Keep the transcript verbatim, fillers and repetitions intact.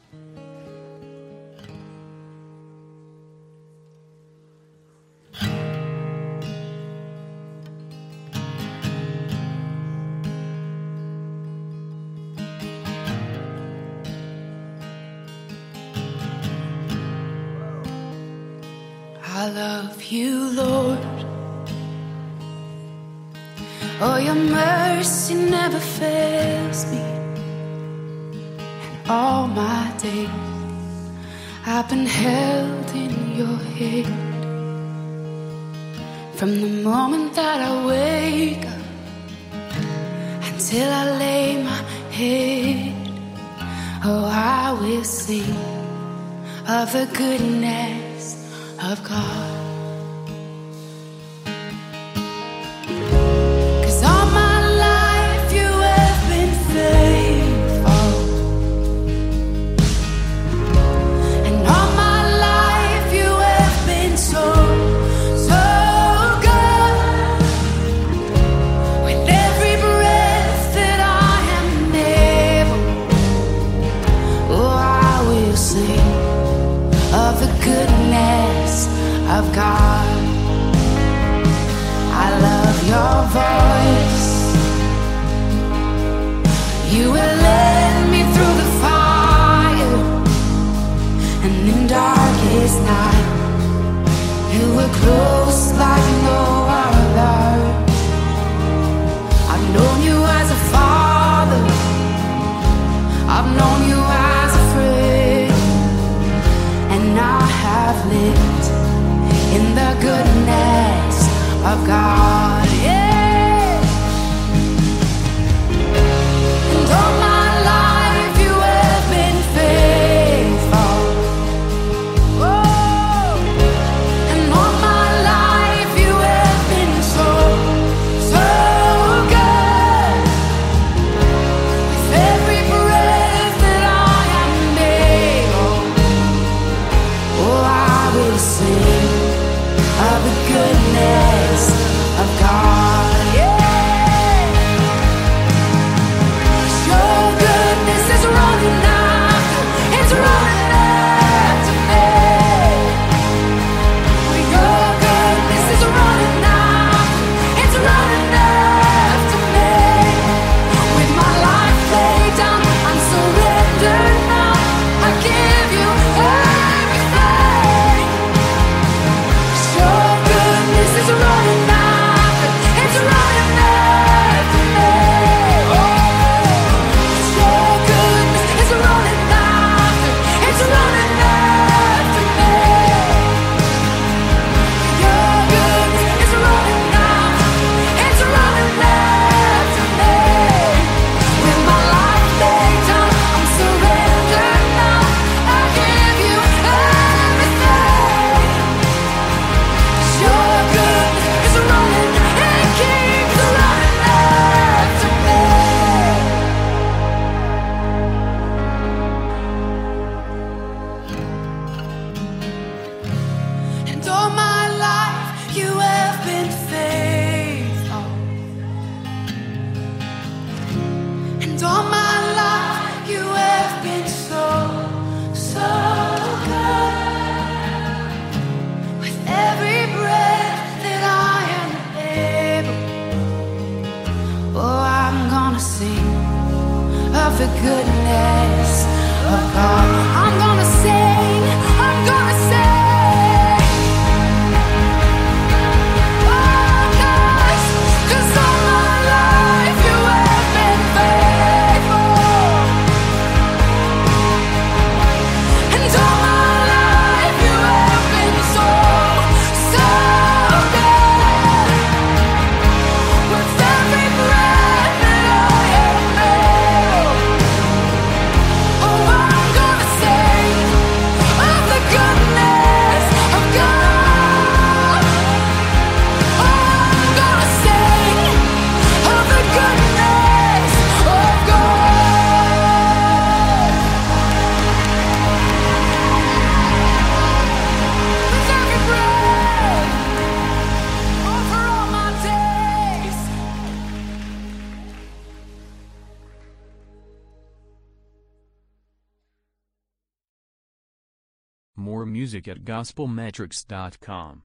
I love you, Lord. Oh, your mercy never fails me. And all my days I've been held in your hand. From the moment that I wake up until I lay my head, oh, I will sing of the goodness of God. 'Cause all my life you have been faithful, and all my life you have been so, so good. With every breath that I am able, oh, I will sing of the goodness of God. I love your voice. You will lead me through the fire, and in darkest night you were close like no other. I've known you as a father, I've known you as a friend, and I have lived in the goodness of God, yeah. And all my life you have been faithful. Oh, and all my life you have been so, so good. With every breath that I am able, oh, I will sing of the goodness of God, yeah. 'Cause your goodness is running after, it's running after me. Your goodness is running after, it's running after me. With my life laid down, I'm surrendered now. I give you everything. 'Cause your goodness is running after, it's running after me. Oh, 'cause your goodness is running after, it's running after me. Your goodness is running after, it's running after me. With my life laid down, I'm surrendered now. I give you everything. 'Cause your goodness is running, it keeps running after me. And all my life you have been faithful, and all my life you have been so, so good. With every breath that I am able, oh, I'm gonna sing of the goodness of God. I'm gonna sing, I'm gonna sing. Oh, 'cause, 'cause all my life you have been faithful, and all my life you have been so, so good. With every breath that I am able, More music at gospel metrics dot com.